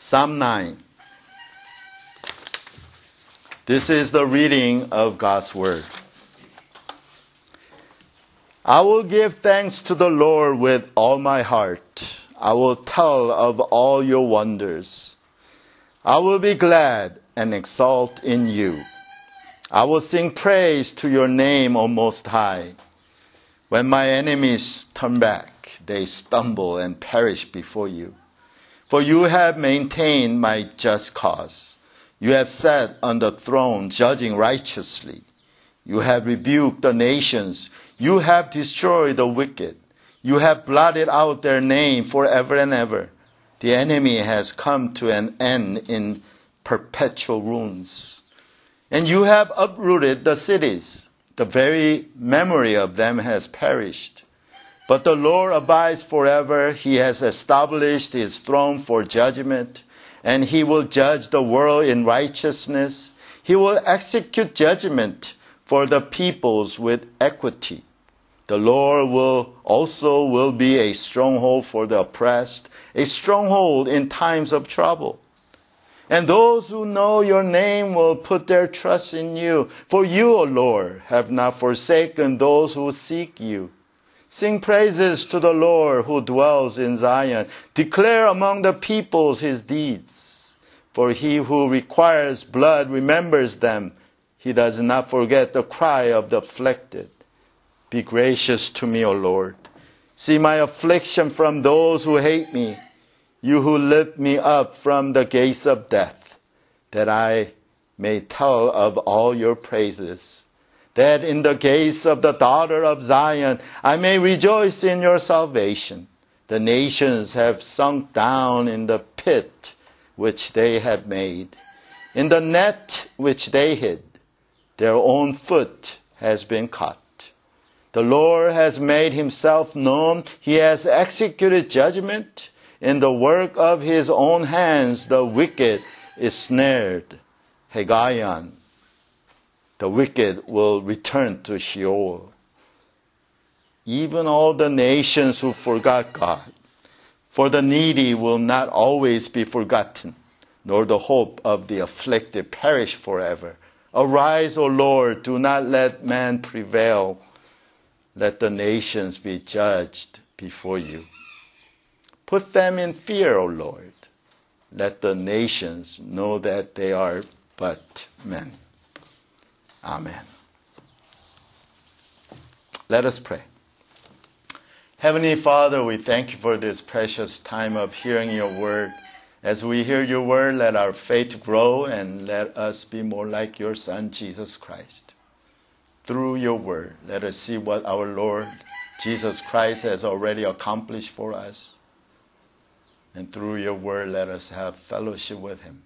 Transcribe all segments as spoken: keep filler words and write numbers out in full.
Psalm nine. This is the reading of God's Word. I will give thanks to the Lord with all my heart. I will tell of all your wonders. I will be glad and exult in you. I will sing praise to your name, O Most High. When my enemies turn back, they stumble and perish before you. For you have maintained my just cause. You have sat on the throne judging righteously. You have rebuked the nations. You have destroyed the wicked. You have blotted out their name forever and ever. The enemy has come to an end in perpetual ruins. And you have uprooted the cities. The very memory of them has perished. But the Lord abides forever. He has established his throne for judgment, and he will judge the world in righteousness. He will execute judgment for the peoples with equity. The Lord will also will be a stronghold for the oppressed, a stronghold in times of trouble. And those who know your name will put their trust in you. For you, O Lord, have not forsaken those who seek you. Sing praises to the Lord who dwells in Zion. Declare among the peoples his deeds. For he who requires blood remembers them. He does not forget the cry of the afflicted. Be gracious to me, O Lord. See my affliction from those who hate me. You who lift me up from the gates of death, that I may tell of all your praises. That in the gates of the daughter of Zion, I may rejoice in your salvation. The nations have sunk down in the pit which they have made, in the net which they hid. Their own foot has been caught. The Lord has made himself known. He has executed judgment. In the work of his own hands, the wicked is snared. Hegayon. The wicked will return to Sheol. Even all the nations who forgot God. For the needy will not always be forgotten, nor the hope of the afflicted perish forever. Arise, O Lord, do not let man prevail. Let the nations be judged before you. Put them in fear, O Lord. Let the nations know that they are but men. Amen. Let us pray. Heavenly Father, we thank you for this precious time of hearing your word. As we hear your word, let our faith grow and let us be more like your Son, Jesus Christ. Through your word, let us see what our Lord Jesus Christ has already accomplished for us. And through your word, let us have fellowship with him.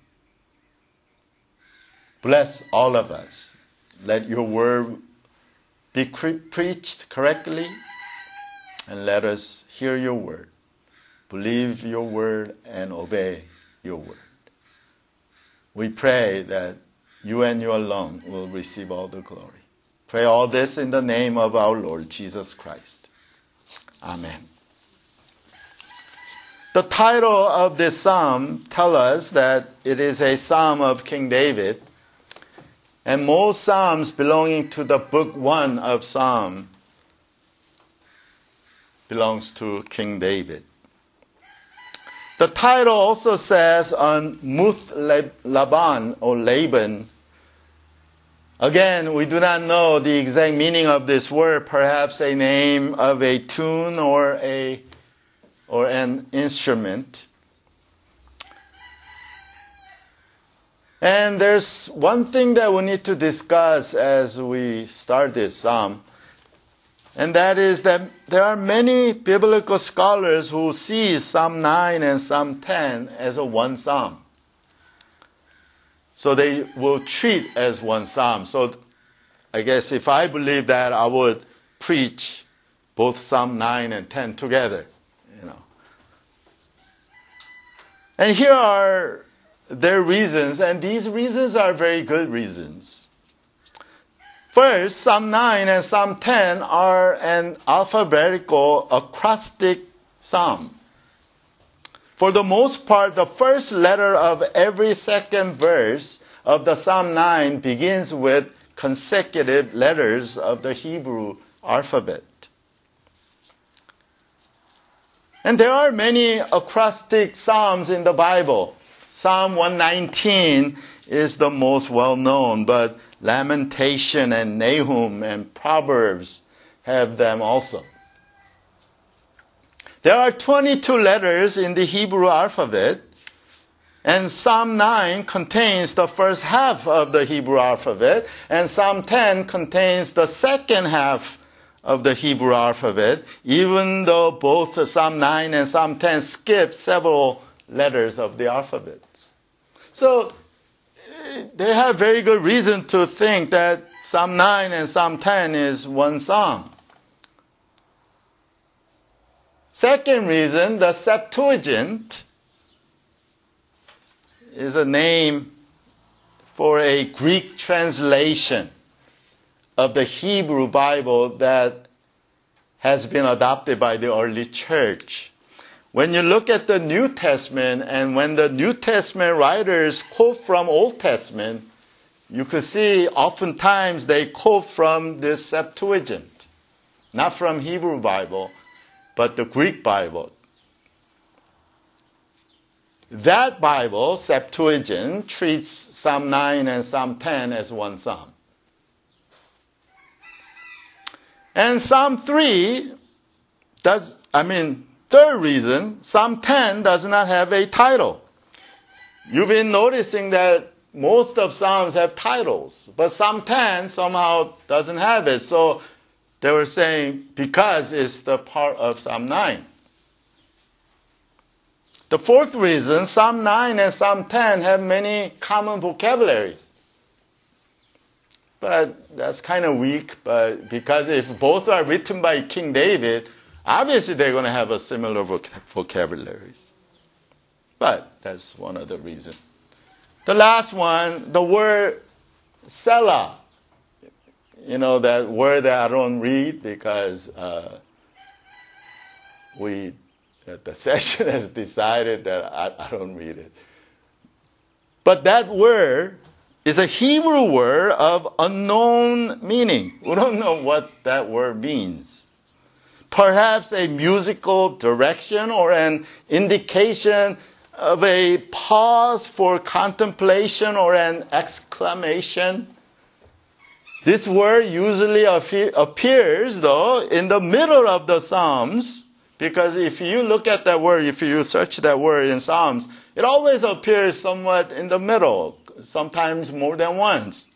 Bless all of us. Let your word be cre- preached correctly, and let us hear your word, believe your word, and obey your word. We pray that you and you alone will receive all the glory. Pray all this in the name of our Lord Jesus Christ. Amen. The title of this psalm tells us that it is a psalm of King David. And most psalms belonging to the book one of Psalm belongs to King David. The title also says on Muth Laban or Laban. Again, we do not know the exact meaning of this word, perhaps a name of a tune or a or an instrument. And there's one thing that we need to discuss as we start this psalm, and that is that there are many biblical scholars who see Psalm nine and Psalm ten as a one psalm. So they will treat as one psalm. So I guess if I believe that, I would preach both Psalm nine and ten together, you know. And here are their reasons, and these reasons are very good reasons. First, Psalm nine and Psalm ten are an alphabetical acrostic psalm. For the most part, the first letter of every second verse of the Psalm nine begins with consecutive letters of the Hebrew alphabet. And there are many acrostic psalms in the Bible. Psalm one nineteen is the most well-known, but Lamentation and Nahum and Proverbs have them also. There are twenty-two letters in the Hebrew alphabet, and Psalm nine contains the first half of the Hebrew alphabet, and Psalm ten contains the second half of the Hebrew alphabet, even though both Psalm nine and Psalm ten skip several letters of the alphabet. So they have very good reason to think that Psalm nine and Psalm ten is one psalm. Second reason, the Septuagint is a name for a Greek translation of the Hebrew Bible that has been adopted by the early church. When you look at the New Testament, and when the New Testament writers quote from Old Testament, you could see oftentimes they quote from this Septuagint, not from Hebrew Bible, but the Greek Bible. That Bible, Septuagint, treats Psalm nine and Psalm ten as one psalm. And Psalm three does, I mean, third reason, Psalm ten does not have a title. You've been noticing that most of Psalms have titles, but Psalm ten somehow doesn't have it. So they were saying because it's the part of Psalm nine. The fourth reason, Psalm nine and Psalm ten have many common vocabularies. But that's kind of weak, but because if both are written by King David, obviously they're going to have a similar voc- vocabularies. But that's one of the reasons. The last one, the word Selah. You know, that word that I don't read because uh, we, the session has decided that I, I don't read it. But that word is a Hebrew word of unknown meaning. We don't know what that word means. Perhaps a musical direction or an indication of a pause for contemplation or an exclamation. This word usually appears, though, in the middle of the Psalms, because if you look at that word, if you search that word in Psalms, it always appears somewhat in the middle, sometimes more than once.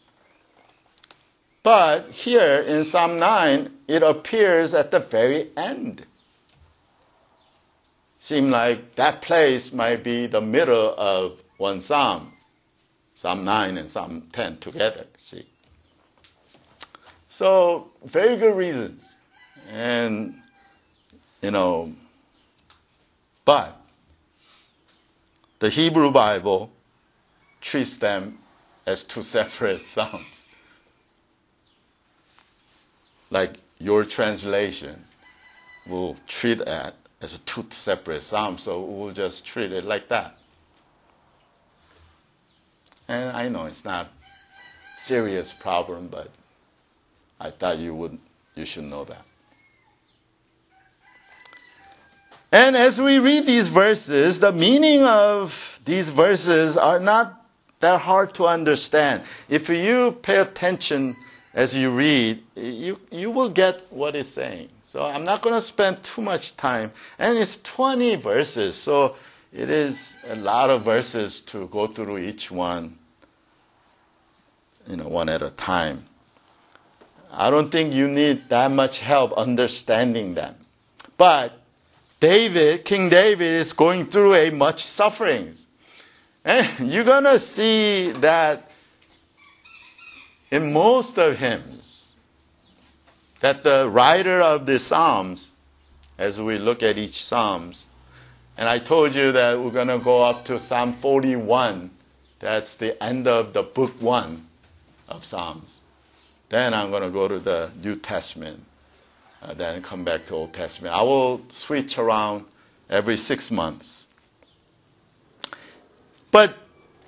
But here in Psalm nine, it appears at the very end. Seems like that place might be the middle of one psalm, Psalm nine and Psalm ten together, see. So, very good reasons. And, you know, but the Hebrew Bible treats them as two separate psalms. Like your translation will treat that as a two separate psalms, so we'll just treat it like that. And I know it's not a serious problem, but I thought you would, you should know that. And as we read these verses, the meaning of these verses are not that hard to understand. If you pay attention as you read, you, you will get what it's saying. So I'm not going to spend too much time. And it's twenty verses, so it is a lot of verses to go through each one, you know, one at a time. I don't think you need that much help understanding them. But David, King David is going through a much sufferings. And you're going to see that in most of hymns, that the writer of the Psalms, as we look at each Psalms, and I told you that we're going to go up to Psalm forty-one. That's the end of the book one of Psalms. Then I'm going to go to the New Testament, uh, then come back to Old Testament. I will switch around every six months. But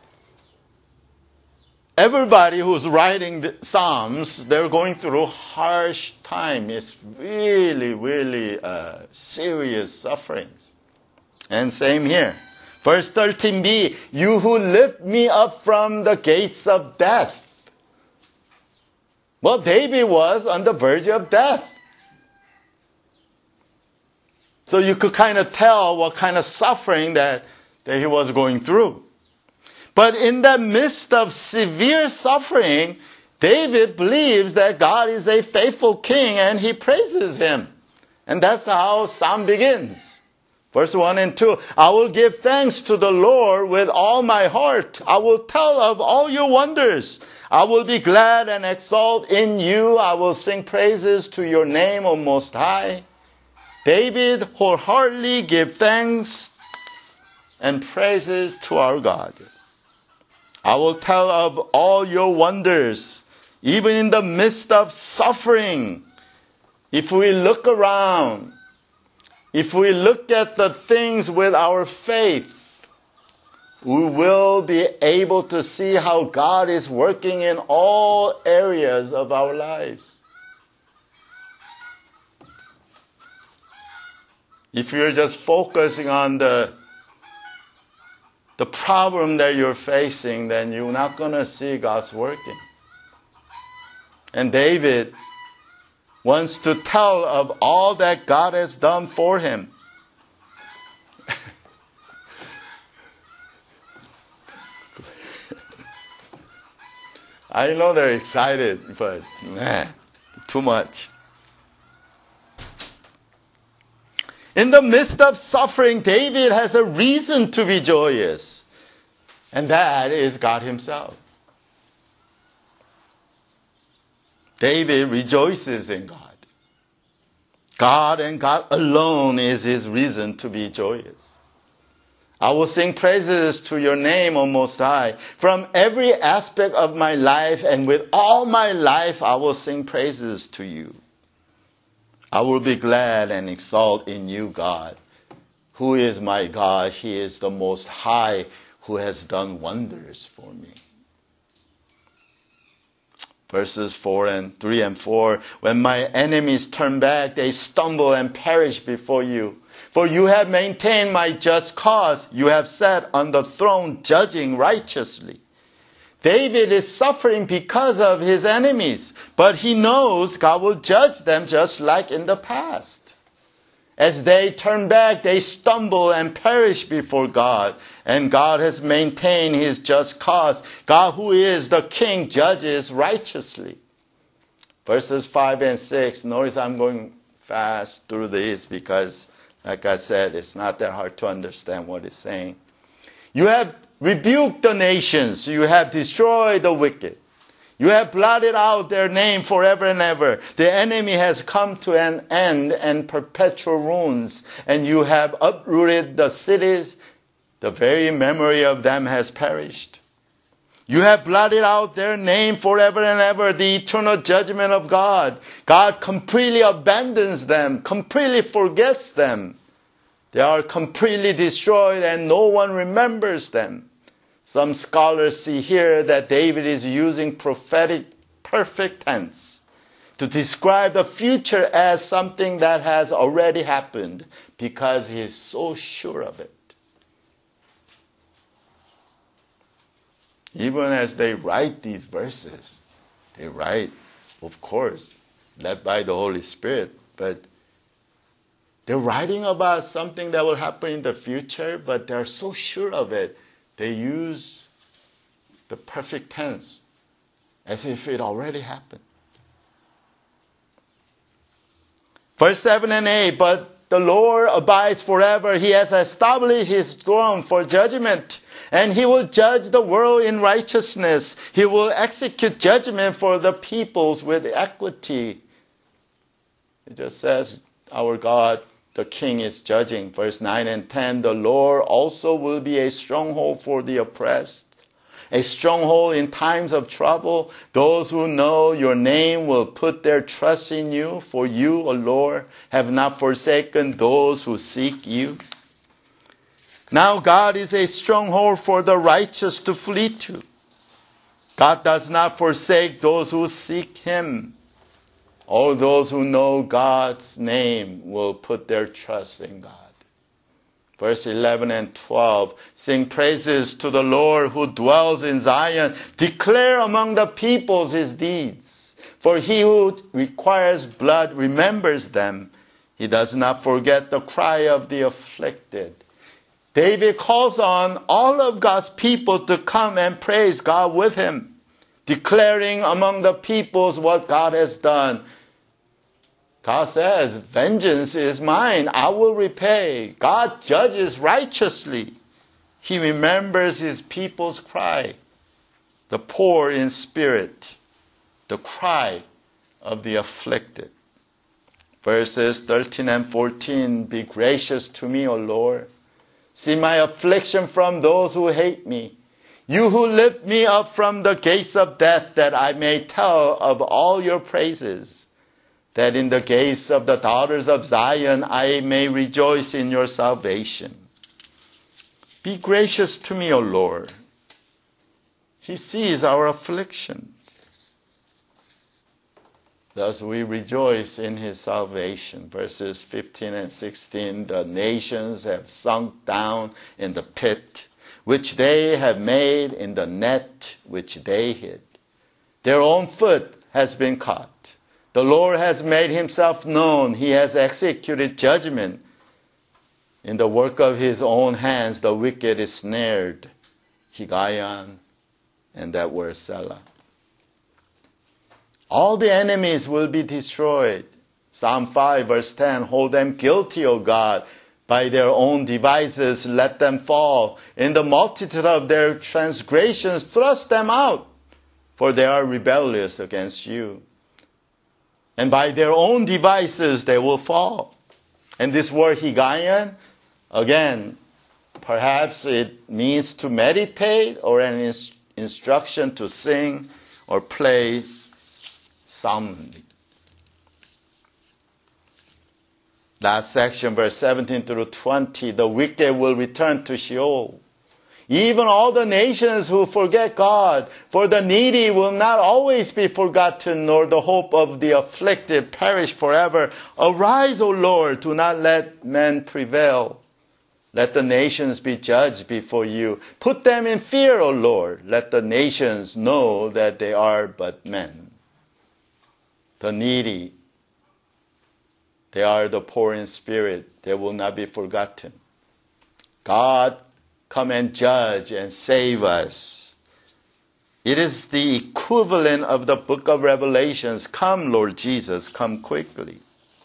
everybody who's writing the Psalms, they're going through harsh time. It's really, really uh, serious sufferings. And same here. Verse thirteen b, you who lift me up from the gates of death. Well, David was on the verge of death. So you could kind of tell what kind of suffering that, that he was going through. But in the midst of severe suffering, David believes that God is a faithful king and he praises him. And that's how Psalm begins. Verse one and two, I will give thanks to the Lord with all my heart. I will tell of all your wonders. I will be glad and exalt in you. I will sing praises to your name, O Most High. David wholeheartedly give thanks and praises to our God. I will tell of all your wonders, even in the midst of suffering. If we look around, if we look at the things with our faith, we will be able to see how God is working in all areas of our lives. If you're just focusing on the, the problem that you're facing, then you're not going to see God's working. And David wants to tell of all that God has done for him. I know they're excited, but man, too much. In the midst of suffering, David has a reason to be joyous. And that is God himself. David rejoices in God. God and God alone is his reason to be joyous. I will sing praises to your name, O Most High. From every aspect of my life and with all my life, I will sing praises to you. I will be glad and exalt in you, God. Who is my God? He is the Most High who has done wonders for me. Verses four and three and four. When my enemies turn back, they stumble and perish before you. For you have maintained my just cause. You have sat on the throne judging righteously. David is suffering because of his enemies, but he knows God will judge them just like in the past. As they turn back, they stumble and perish before God, and God has maintained his just cause. God, who is the king, judges righteously. Verses five and six, notice I'm going fast through this because, like I said, it's not that hard to understand what it's saying. You have rebuked the nations. You have destroyed the wicked. You have blotted out their name forever and ever. The enemy has come to an end and perpetual ruins. And you have uprooted the cities. The very memory of them has perished. You have blotted out their name forever and ever. The eternal judgment of God. God completely abandons them, completely forgets them. They are completely destroyed and no one remembers them. Some scholars see here that David is using prophetic perfect tense to describe the future as something that has already happened because he is so sure of it. Even as they write these verses, they write, of course, led by the Holy Spirit, but they're writing about something that will happen in the future, but they're so sure of it. They use the perfect tense as if it already happened. Verse seven and eight, but the Lord abides forever. He has established his throne for judgment, and he will judge the world in righteousness. He will execute judgment for the peoples with equity. It just says, our God, the King, is judging. Verse nine and ten, the Lord also will be a stronghold for the oppressed, a stronghold in times of trouble. Those who know your name will put their trust in you, for you, O Lord, have not forsaken those who seek you. Now God is a stronghold for the righteous to flee to. God does not forsake those who seek Him. All those who know God's name will put their trust in God. Verse eleven and twelve, sing praises to the Lord who dwells in Zion. Declare among the peoples His deeds. For He who requires blood remembers them. He does not forget the cry of the afflicted. David calls on all of God's people to come and praise God with him, declaring among the peoples what God has done. God says, vengeance is mine, I will repay. God judges righteously. He remembers His people's cry, the poor in spirit, the cry of the afflicted. Verses thirteen and fourteen, be gracious to me, O Lord. See my affliction from those who hate me. You who lift me up from the gates of death, that I may tell of all your praises. That in the gates of the daughters of Zion I may rejoice in your salvation. Be gracious to me, O Lord. He sees our afflictions. Thus we rejoice in His salvation. Verses fifteen and sixteen, the nations have sunk down in the pit, which they have made, in the net which they hid. Their own foot has been caught. The Lord has made Himself known. He has executed judgment. In the work of His own hands, the wicked is snared. Higgaion, and that word Selah. All the enemies will be destroyed. Psalm five verse ten, hold them guilty, O God. By their own devices let them fall. In the multitude of their transgressions thrust them out, for they are rebellious against you. And by their own devices they will fall. And this word Higgaion, again, perhaps it means to meditate or an ins- instruction to sing or play soundly. Last section, verse seventeen through twenty, the wicked will return to Sheol. Even all the nations who forget God, for the needy will not always be forgotten, nor the hope of the afflicted perish forever. Arise, O Lord, do not let men prevail. Let the nations be judged before you. Put them in fear, O Lord. Let the nations know that they are but men. The needy, they are the poor in spirit. They will not be forgotten. God, come and judge and save us. It is the equivalent of the book of Revelations. Come, Lord Jesus, come quickly.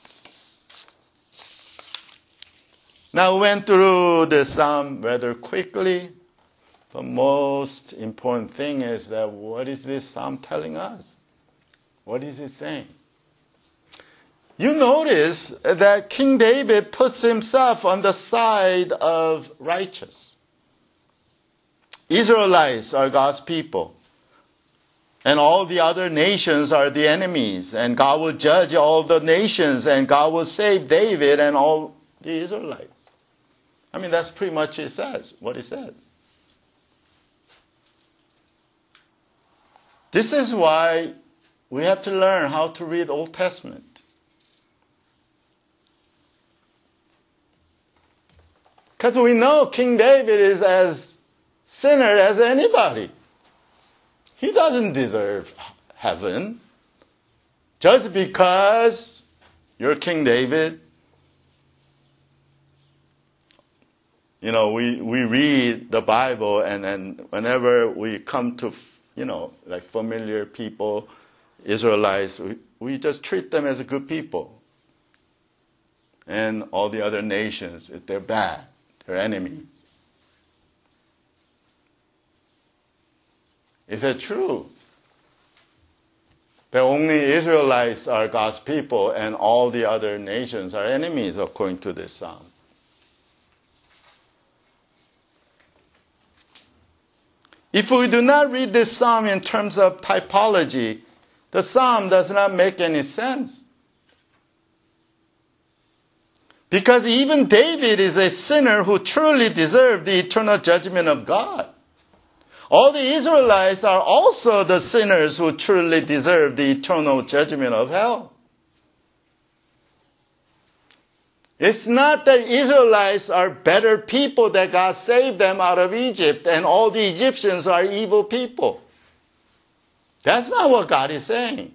Now, we went through the psalm rather quickly. The most important thing is that what is this psalm telling us? What is it saying? You notice that King David puts himself on the side of righteous. Israelites are God's people. And all the other nations are the enemies. And God will judge all the nations. And God will save David and all the Israelites. I mean, that's pretty much it says, what it says. This is why we have to learn how to read Old Testament. Because we know King David is as sinner as anybody. He doesn't deserve heaven. Just because you're King David. You know, we, we read the Bible and, and whenever we come to, you know, like familiar people, Israelites, we, we just treat them as good people. And all the other nations, they're bad. They're enemies. Is it true that only Israelites are God's people and all the other nations are enemies according to this psalm? If we do not read this psalm in terms of typology, the psalm does not make any sense. Because even David is a sinner who truly deserved the eternal judgment of God. All the Israelites are also the sinners who truly deserve the eternal judgment of hell. It's not that Israelites are better people that God saved them out of Egypt and all the Egyptians are evil people. That's not what God is saying.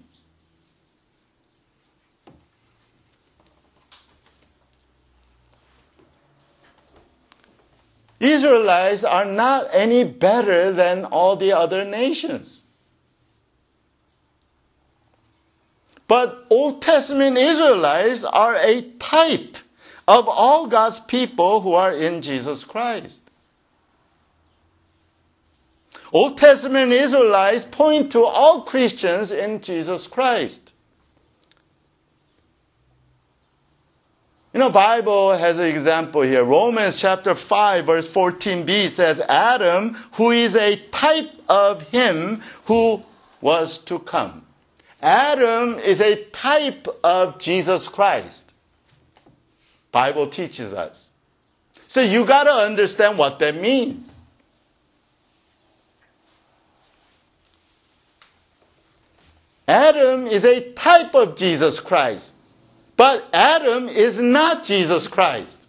Israelites are not any better than all the other nations. But Old Testament Israelites are a type of all God's people who are in Jesus Christ. Old Testament Israelites point to all Christians in Jesus Christ. You know, Bible has an example here. Romans chapter five, verse fourteen b says, Adam, who is a type of him who was to come. Adam is a type of Jesus Christ. Bible teaches us. So you got to understand what that means. Adam is a type of Jesus Christ. But Adam is not Jesus Christ.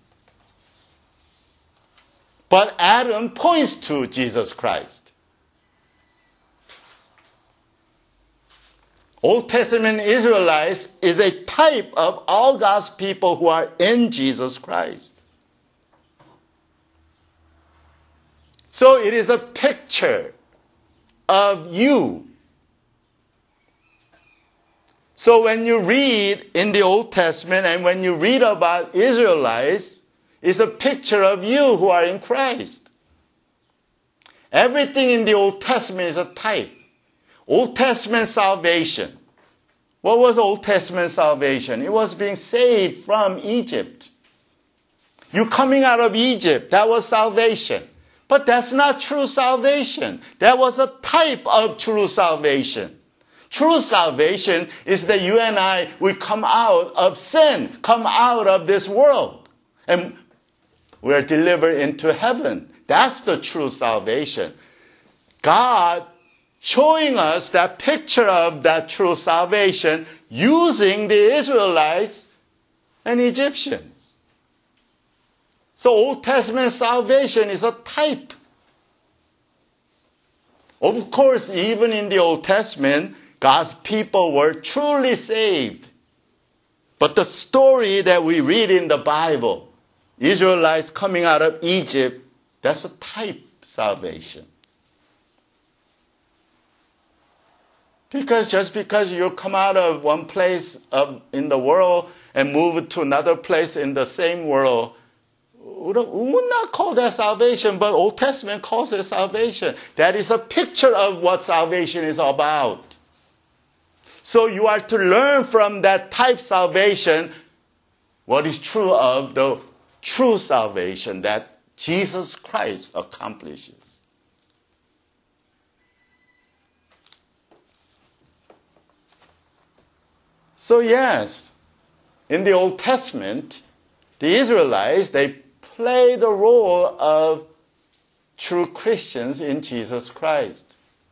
But Adam points to Jesus Christ. Old Testament Israelites is a type of all God's people who are in Jesus Christ. So it is a picture of you. So when you read in the Old Testament and when you read about Israelites, it's a picture of you who are in Christ. Everything in the Old Testament is a type. Old Testament salvation. What was Old Testament salvation? It was being saved from Egypt. You coming out of Egypt, that was salvation. But that's not true salvation. That was a type of true salvation. True salvation is that you and I, we come out of sin, come out of this world, and we're delivered into heaven. That's the true salvation. God showing us that picture of that true salvation using the Israelites and Egyptians. So Old Testament salvation is a type. Of course, even in the Old Testament, God's people were truly saved. But the story that we read in the Bible, Israelites coming out of Egypt, that's a type salvation. Because just because you come out of one place of, in the world and move to another place in the same world, we would not call that salvation, but Old Testament calls it salvation. That is a picture of what salvation is about. So you are to learn from that type salvation what is true of the true salvation that Jesus Christ accomplishes. So yes, in the Old Testament, the Israelites, they play the role of true Christians in Jesus Christ.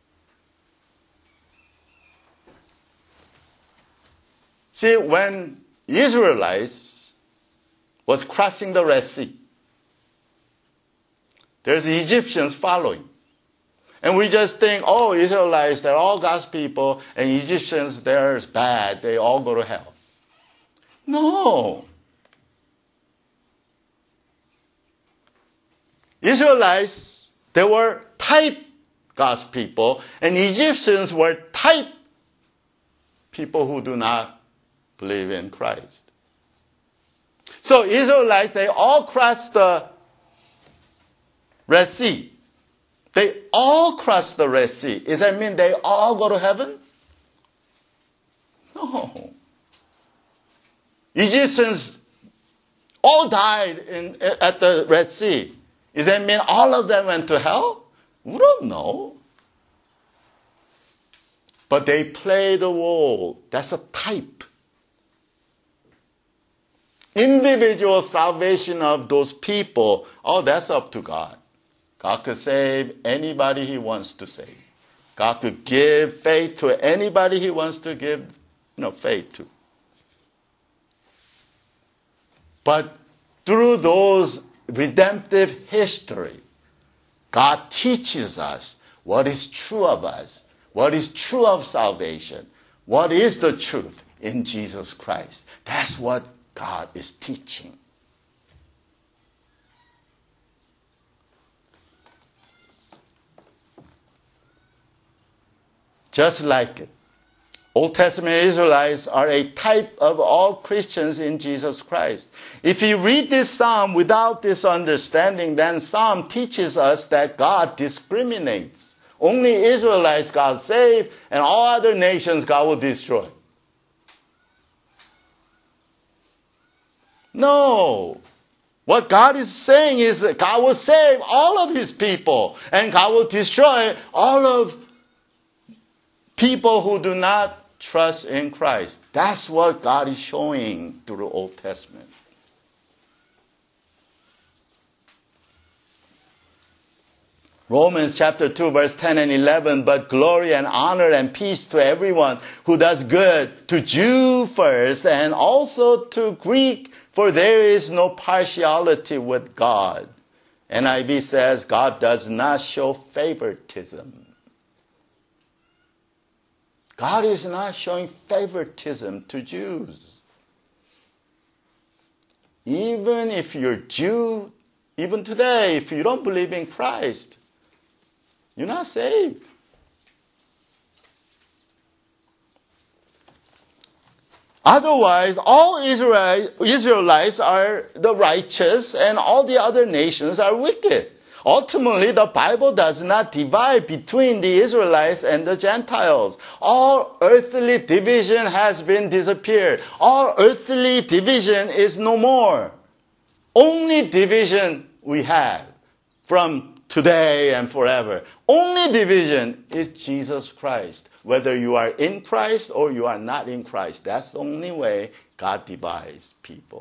See, when Israelites was crossing the Red Sea, there's Egyptians following. And we just think, oh, Israelites, they're all God's people, and Egyptians, they're bad. They all go to hell. No. Israelites, they were type God's people, and Egyptians were type people who do not believe in Christ. So Israelites, they all crossed the Red Sea. They all crossed the Red Sea. Does that mean they all go to heaven? No. Egyptians all died in, at the Red Sea. Does that mean all of them went to hell? We don't know. But they played a role. That's a type. individual salvation of those people, oh, that's up to God. God could save anybody He wants to save. God could give faith to anybody He wants to give, you know, faith to. But through those redemptive history, God teaches us what is true of us, what is true of salvation, what is the truth in Jesus Christ. That's what God is teaching. Just like it, Old Testament Israelites are a type of all Christians in Jesus Christ. If you read this psalm without this understanding, then psalm teaches us that God discriminates. Only Israelites God save, and all other nations God will destroy. No. What God is saying is that God will save all of His people, and God will destroy all of people who do not trust in Christ. That's what God is showing through the Old Testament. Romans chapter two, verse ten and eleven, but glory and honor and peace to everyone who does good, to Jew first and also to Greek, for there is no partiality with God. N I V says God does not show favoritism. God is not showing favoritism to Jews. Even if you're Jew, even today, if you don't believe in Christ, you're not saved. Otherwise, all Israel, Israelites are the righteous and all the other nations are wicked. Ultimately, the Bible does not divide between the Israelites and the Gentiles. All earthly division has been disappeared. All earthly division is no more. Only division we have from today and forever. Only division is Jesus Christ. Whether you are in Christ or you are not in Christ. That's the only way God divides people.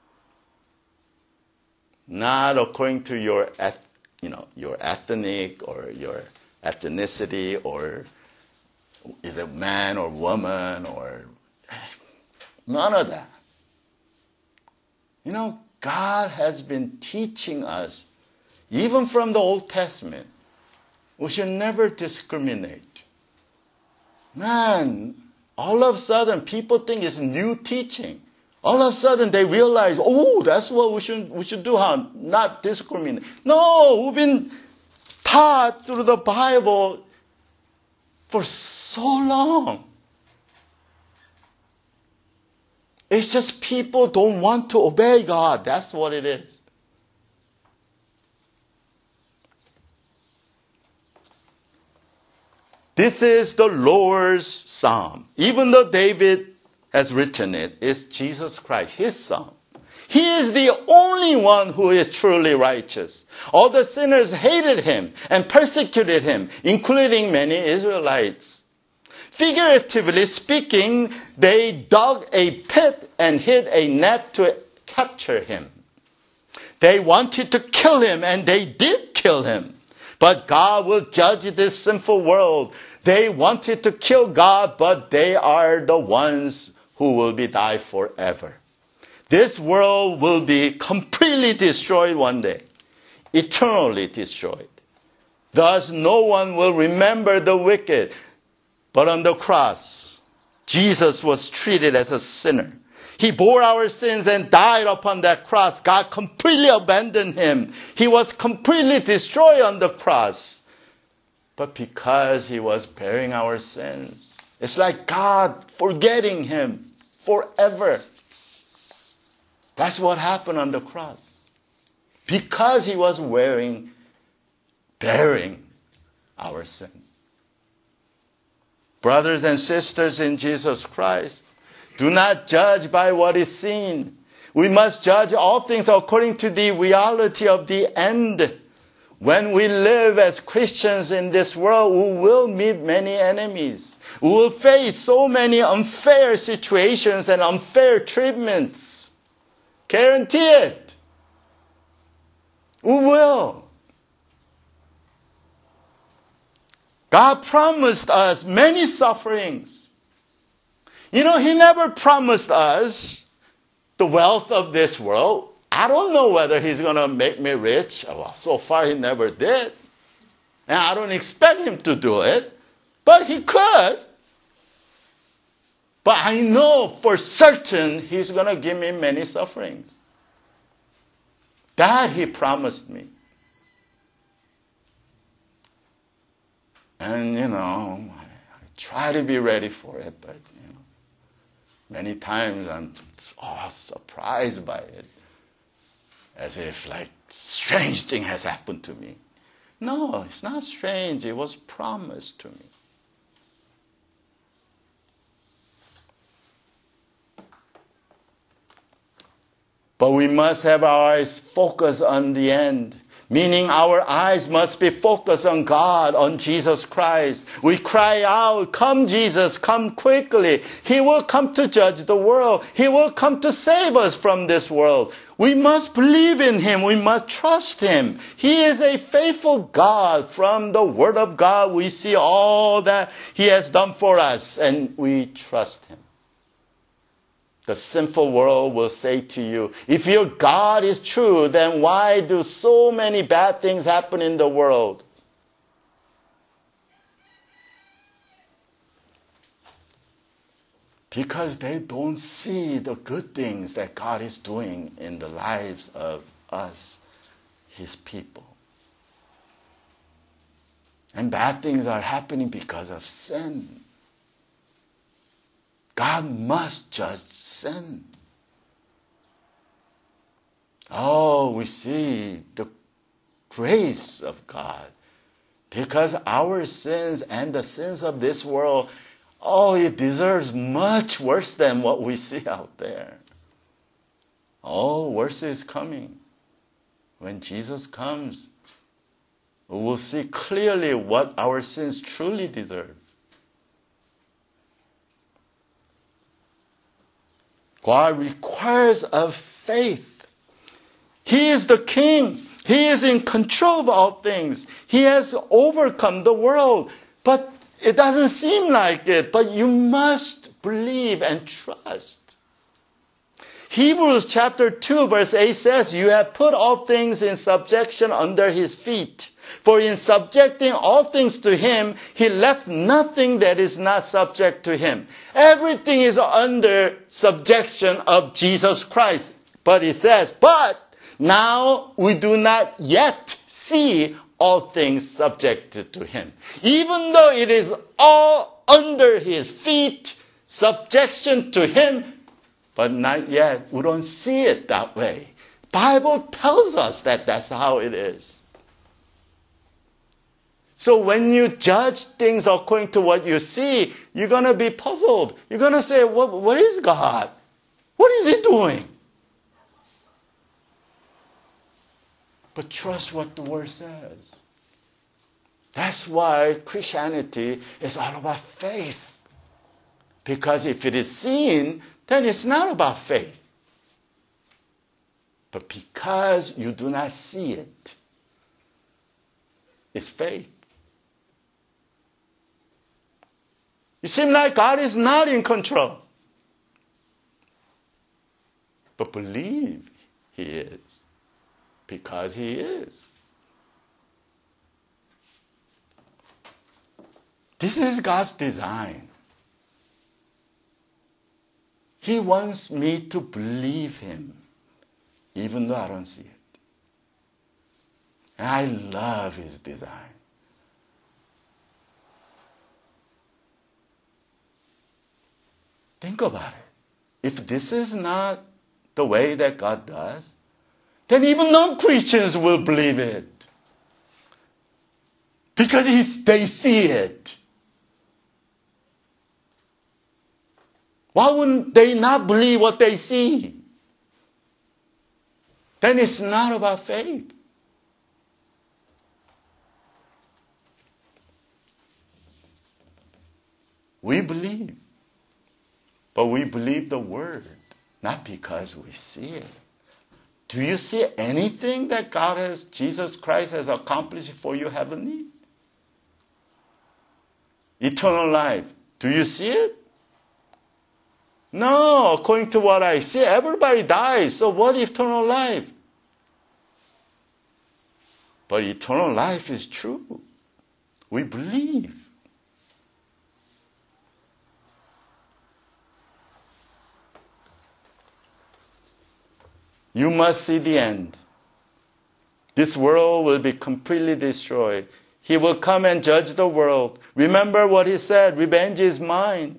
Not according to your eth- you know, your ethnic or your ethnicity, or is it man or woman, or none of that. You know, God has been teaching us, even from the Old Testament, we should never discriminate. Man, all of a sudden people think it's new teaching. All of a sudden they realize, oh, that's what we should we should do, huh? Not discriminate. No, we've been taught through the Bible for so long. It's just people don't want to obey God. That's what it is. This is the Lord's psalm. Even though David has written it, it's Jesus Christ, His Son. He is the only one who is truly righteous. All the sinners hated Him and persecuted Him, including many Israelites. Figuratively speaking, they dug a pit and hid a net to capture Him. They wanted to kill Him, and they did kill Him. But God will judge this sinful world. They wanted to kill God, but they are the ones who will be die forever. This world will be completely destroyed one day, eternally destroyed. Thus, no one will remember the wicked. But on the cross, Jesus was treated as a sinner. He bore our sins and died upon that cross. God completely abandoned Him. He was completely destroyed on the cross. But because He was bearing our sins, it's like God forgetting Him forever. That's what happened on the cross. Because He was wearing, bearing our sin. Brothers and sisters in Jesus Christ, do not judge by what is seen. We must judge all things according to the reality of the end. When we live as Christians in this world, we will meet many enemies. We will face so many unfair situations and unfair treatments. Guarantee it. We will. God promised us many sufferings. You know, He never promised us the wealth of this world. I don't know whether He's going to make me rich. Well, so far He never did. And I don't expect Him to do it. But He could. But I know for certain He's going to give me many sufferings. That He promised me. And, you know, I, I try to be ready for it, but, you know, many times I'm oh, surprised by it. As if, like, strange thing has happened to me. No, it's not strange. It was promised to me. But we must have our eyes focused on the end. Meaning our eyes must be focused on God, on Jesus Christ. We cry out, come Jesus, come quickly. He will come to judge the world. He will come to save us from this world. We must believe in Him. We must trust Him. He is a faithful God. From the Word of God, we see all that He has done for us, and we trust Him. The sinful world will say to you, if your God is true, then why do so many bad things happen in the world? Because they don't see the good things that God is doing in the lives of us, His people. And bad things are happening because of sin. God must judge sin. Oh, we see the grace of God. Because our sins and the sins of this world, oh, it deserves much worse than what we see out there. Oh, worse is coming. When Jesus comes, we will see clearly what our sins truly deserve. God requires of faith. He is the King. He is in control of all things. He has overcome the world. But it doesn't seem like it. But you must believe and trust. Hebrews chapter two verse eight says, you have put all things in subjection under His feet. For in subjecting all things to Him, He left nothing that is not subject to Him. Everything is under subjection of Jesus Christ. But it says, but now we do not yet see all things subjected to Him. Even though it is all under His feet, subjection to Him, but not yet. We don't see it that way. Bible tells us that that's how it is. So when you judge things according to what you see, you're going to be puzzled. You're going to say, what, what is God? What is He doing? But trust what the Word says. That's why Christianity is all about faith. Because if it is seen, then it's not about faith. But because you do not see it, it's faith. It seems like God is not in control. But believe He is. Because He is. This is God's design. He wants me to believe Him, even though I don't see it. And I love His design. Think about it. If this is not the way that God does, then even non-Christians will believe it. Because they see it. Why wouldn't they not believe what they see? Then it's not about faith. We believe. But we believe the Word, not because we see it. Do you see anything that God has, Jesus Christ has accomplished for you heavenly? Eternal life. Do you see it? No, according to what I see, everybody dies. So what eternal life? But eternal life is true. We believe. You must see the end. This world will be completely destroyed. He will come and judge the world. Remember what he said, revenge is mine.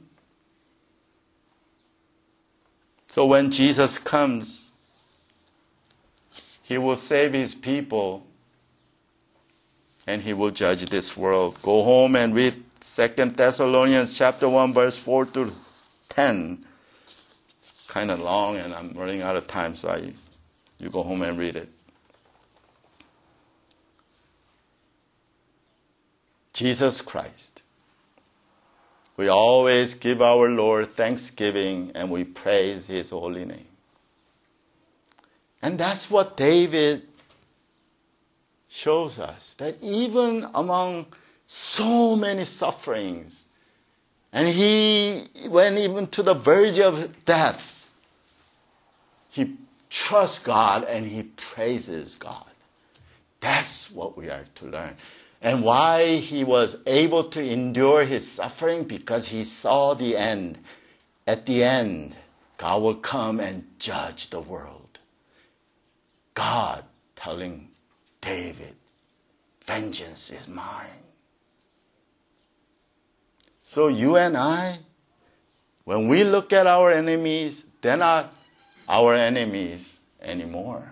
So when Jesus comes, he will save his people and he will judge this world. Go home and read Second Thessalonians chapter one, verse four to ten. It's kind of long and I'm running out of time, so I, you go home and read it. Jesus Christ. We always give our Lord thanksgiving and we praise his holy name. And that's what David shows us, that even among so many sufferings, and he went even to the verge of death, he trusts God and he praises God. That's what we are to learn. And why he was able to endure his suffering? Because he saw the end. At the end, God will come and judge the world. God telling David, vengeance is mine. So you and I, when we look at our enemies, they're not our enemies anymore.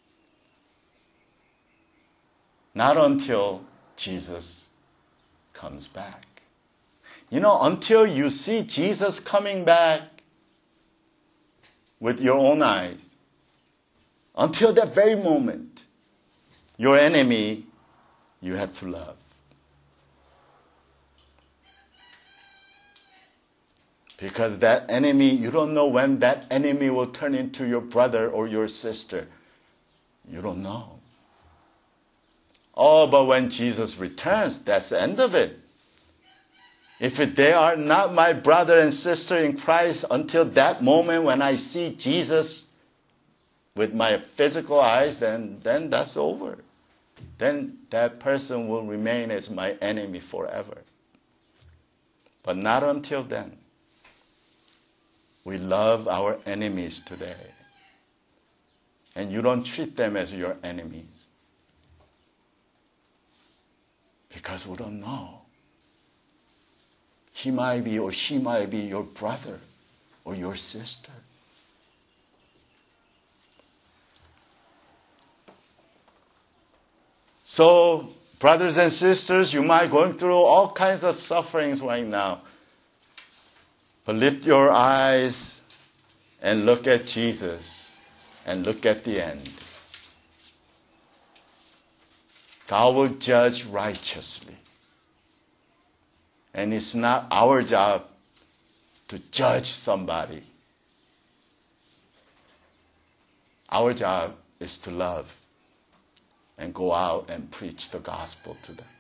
Not until Jesus comes back. You know, until you see Jesus coming back with your own eyes, until that very moment, your enemy, you have to love. Because that enemy, you don't know when that enemy will turn into your brother or your sister. You don't know. Oh, but when Jesus returns, that's the end of it. If they are not my brother and sister in Christ until that moment when I see Jesus with my physical eyes, then, then that's over. Then that person will remain as my enemy forever. But not until then. We love our enemies today. And you don't treat them as your enemies. Because we don't know. He might be or she might be your brother or your sister. So, brothers and sisters, you might be going through all kinds of sufferings right now. But lift your eyes and look at Jesus and look at the end. God will judge righteously. And it's not our job to judge somebody. Our job is to love and go out and preach the gospel to them.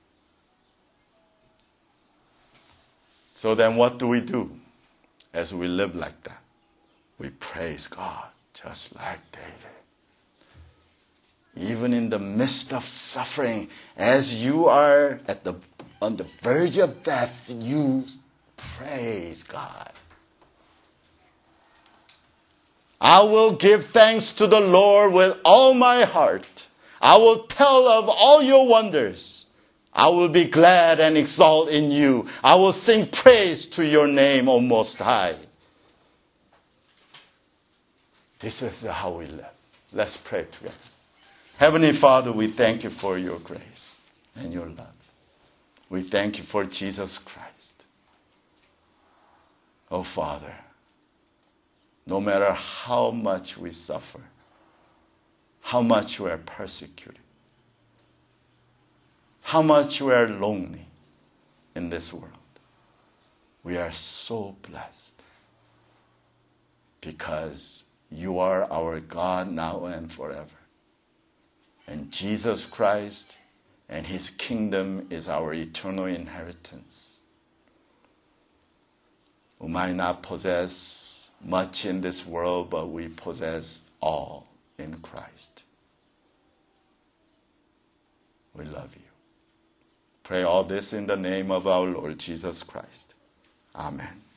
So then what do we do as we live like that? We praise God just like David. Even in the midst of suffering, as you are at the on the verge of death, you praise God. I will give thanks to the Lord with all my heart. I will tell of all your wonders. I will be glad and exalt in you. I will sing praise to your name, O Most High. This is how we live. Let's pray together. Heavenly Father, we thank you for your grace and your love. We thank you for Jesus Christ. Oh, Father, no matter how much we suffer, how much we are persecuted, how much we are lonely in this world, we are so blessed because You are our God now and forever. And Jesus Christ and his kingdom is our eternal inheritance. We might not possess much in this world, but we possess all in Christ. We love you. Pray all this in the name of our Lord Jesus Christ. Amen.